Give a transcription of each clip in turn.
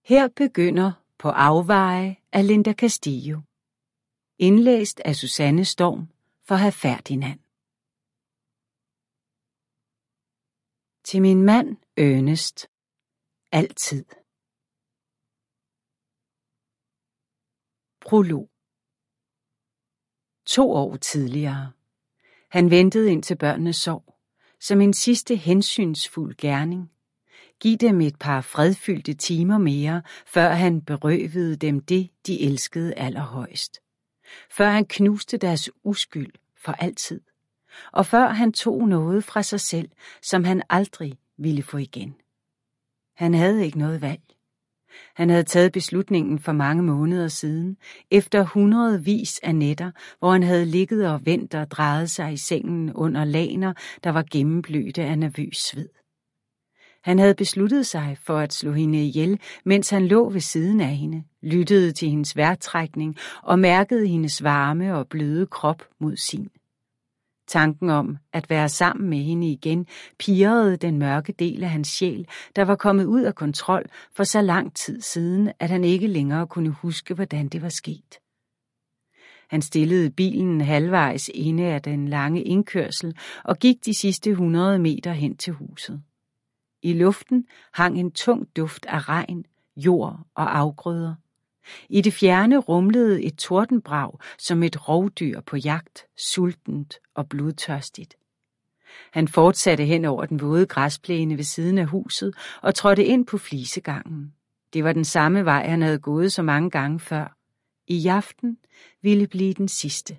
Her begynder På afveje af Linda Castillo. Indlæst af Susanne Storm for Hr. Ferdinand. Til min mand Ernest. Altid. Prolog. 2 år tidligere. Han ventede indtil børnene sov, som en sidste hensynsfuld gerning. Giv dem et par fredfyldte timer mere, før han berøvede dem det, de elskede allerhøjst. Før han knuste deres uskyld for altid. Og før han tog noget fra sig selv, som han aldrig ville få igen. Han havde ikke noget valg. Han havde taget beslutningen for mange måneder siden, efter hundredvis af nætter, hvor han havde ligget og vendt og drejet sig i sengen under lagener, der var gennemblødte af nervøs sved. Han havde besluttet sig for at slå hende ihjel, mens han lå ved siden af hende, lyttede til hendes vejrtrækning og mærkede hendes varme og bløde krop mod sin. Tanken om at være sammen med hende igen pirrede den mørke del af hans sjæl, der var kommet ud af kontrol for så lang tid siden, at han ikke længere kunne huske, hvordan det var sket. Han stillede bilen halvvejs inde af den lange indkørsel og gik de sidste 100 meter hen til huset. I luften hang en tung duft af regn, jord og afgrøder. I det fjerne rumlede et tordenbrag som et rovdyr på jagt, sultent og blodtørstigt. Han fortsatte hen over den våde græsplæne ved siden af huset og trådte ind på flisegangen. Det var den samme vej, han havde gået så mange gange før. I aften ville blive den sidste.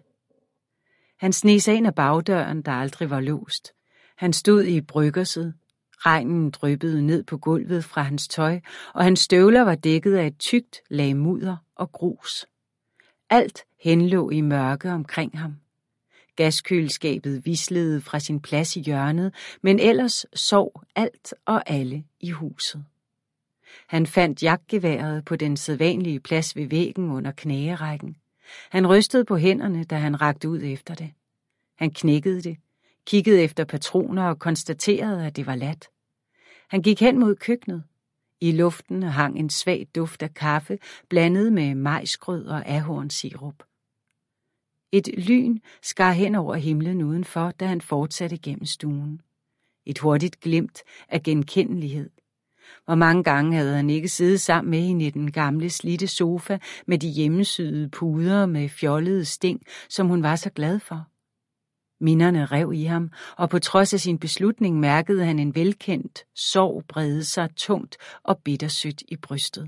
Han sneg sig ind ad bagdøren, der aldrig var låst. Han stod i bryggerset. Regnen dryppede ned på gulvet fra hans tøj, og hans støvler var dækket af et tykt lag mudder og grus. Alt henlå i mørke omkring ham. Gaskøleskabet vislede fra sin plads i hjørnet, men ellers sov alt og alle i huset. Han fandt jagtgeværet på den sædvanlige plads ved væggen under knagerækken. Han rystede på hænderne, da han rakte ud efter det. Han knækkede det, kiggede efter patroner og konstaterede, at det var ladt. Han gik hen mod køkkenet. I luften hang en svag duft af kaffe, blandet med majsgrød og ahornsirup. Et lyn skar hen over himlen udenfor, da han fortsatte gennem stuen. Et hurtigt glimt af genkendelighed. Hvor mange gange havde han ikke siddet sammen med hende i den gamle slidte sofa med de hjemmesyede puder med fjollede sting, som hun var så glad for. Minderne rev i ham, og på trods af sin beslutning mærkede han en velkendt sorg brede sig tungt og bittersødt i brystet.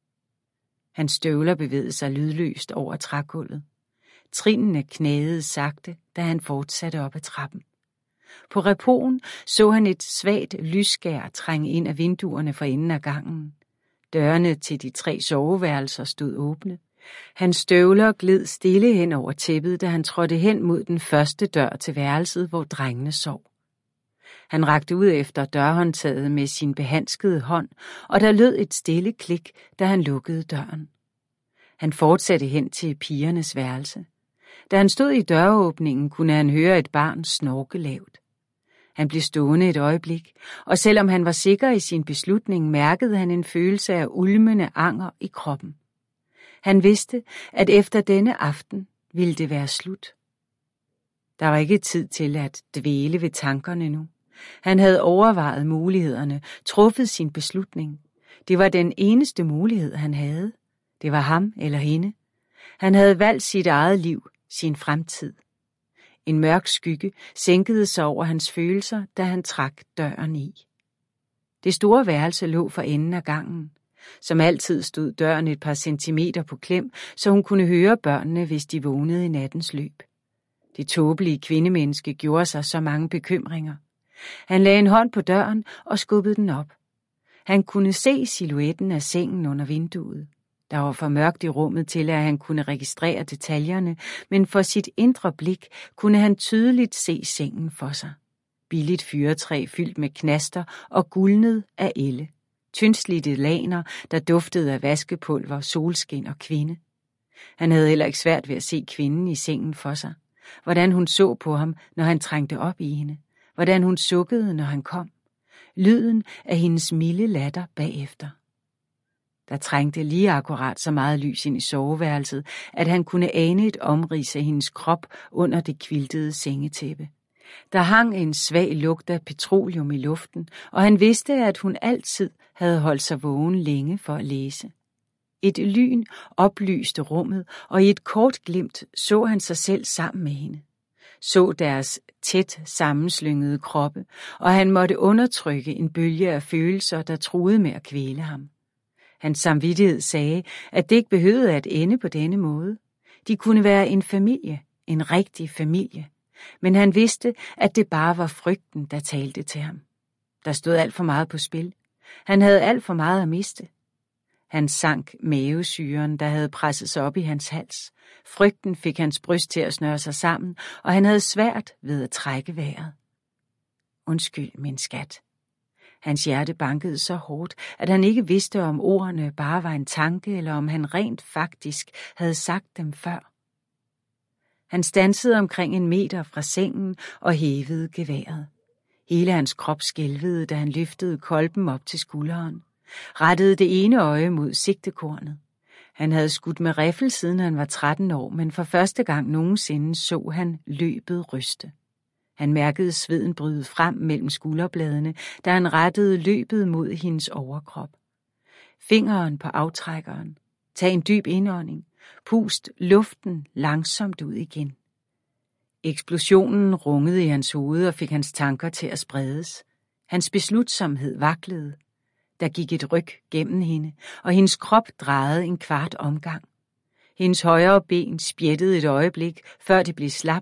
Hans støvler bevægede sig lydløst over trægulvet. Trinene knagede sagte, da han fortsatte op ad trappen. På repoen så han et svagt lysskær trænge ind af vinduerne for enden af gangen. Dørene til de 3 soveværelser stod åbne. Hans støvler gled stille hen over tæppet, da han trådte hen mod den første dør til værelset, hvor drengene sov. Han rakte ud efter dørhåndtaget med sin behandskede hånd, og der lød et stille klik, da han lukkede døren. Han fortsatte hen til pigernes værelse. Da han stod i døråbningen, kunne han høre et barn snorke lavt. Han blev stående et øjeblik, og selvom han var sikker i sin beslutning, mærkede han en følelse af ulmende anger i kroppen. Han vidste, at efter denne aften ville det være slut. Der var ikke tid til at dvæle ved tankerne nu. Han havde overvejet mulighederne, truffet sin beslutning. Det var den eneste mulighed, han havde. Det var ham eller hende. Han havde valgt sit eget liv, sin fremtid. En mørk skygge sænkede sig over hans følelser, da han trak døren i. Det store værelse lå for enden af gangen. Som altid stod døren et par centimeter på klem, så hun kunne høre børnene, hvis de vågnede i nattens løb. Det tåbelige kvindemenneske gjorde sig så mange bekymringer. Han lagde en hånd på døren og skubbede den op. Han kunne se silhuetten af sengen under vinduet. Der var for mørkt i rummet til, at han kunne registrere detaljerne, men for sit indre blik kunne han tydeligt se sengen for sig. Billigt fyrretræ fyldt med knaster og gulnet af elle. Tyndslidte laner, der duftede af vaskepulver, solskin og kvinde. Han havde heller ikke svært ved at se kvinden i sengen for sig. Hvordan hun så på ham, når han trængte op i hende. Hvordan hun sukkede, når han kom. Lyden af hendes milde latter bagefter. Der trængte lige akkurat så meget lys ind i soveværelset, at han kunne ane et omrids af hendes krop under det kviltede sengetæppe. Der hang en svag lugt af petroleum i luften, og han vidste, at hun altid havde holdt sig vågen længe for at læse. Et lyn oplyste rummet, og i et kort glimt så han sig selv sammen med hende. Så deres tæt sammenslyngede kroppe, og han måtte undertrykke en bølge af følelser, der truede med at kvæle ham. Hans samvittighed sagde, at det ikke behøvede at ende på denne måde. De kunne være en familie, en rigtig familie. Men han vidste, at det bare var frygten, der talte til ham. Der stod alt for meget på spil. Han havde alt for meget at miste. Han sank mavesyren, der havde presset sig op i hans hals. Frygten fik hans bryst til at snøre sig sammen, og han havde svært ved at trække vejret. Undskyld, min skat. Hans hjerte bankede så hårdt, at han ikke vidste, om ordene bare var en tanke, eller om han rent faktisk havde sagt dem før. Han standsede omkring 1 meter fra sengen og hævede geværet. Hele hans krop skælvede, da han løftede kolben op til skulderen. Rettede det ene øje mod sigtekornet. Han havde skudt med riffel, siden han var 13 år, men for første gang nogensinde så han løbet ryste. Han mærkede sveden bryde frem mellem skulderbladene, da han rettede løbet mod hendes overkrop. Fingeren på aftrækkeren. Tag en dyb indånding. Pust luften langsomt ud igen. Eksplosionen rungede i hans hoved og fik hans tanker til at spredes. Hans beslutsomhed vaklede. Der gik et ryk gennem hende, og hendes krop drejede 1/4 omgang. Hendes højre ben spjættede et øjeblik, før det blev slapt,